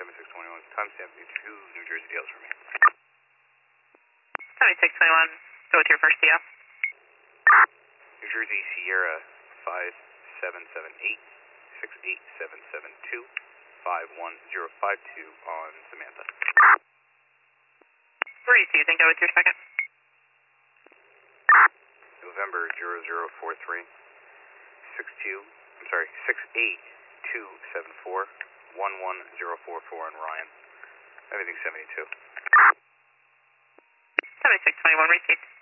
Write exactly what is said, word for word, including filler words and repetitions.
seventy-six twenty-one, timestamp two New Jersey D Ls for me. seventy-six twenty-one, go with your first D L. New Jersey Sierra five seven seven eight, six eight seven seven two, five one zero five two on Samantha. Breeze, do you think go with your second? November zero zero four three, six two, I'm sorry, six eight two seven four, one one zero four four on Ryan. Everything seventy-two. seventy-six twenty-one, received.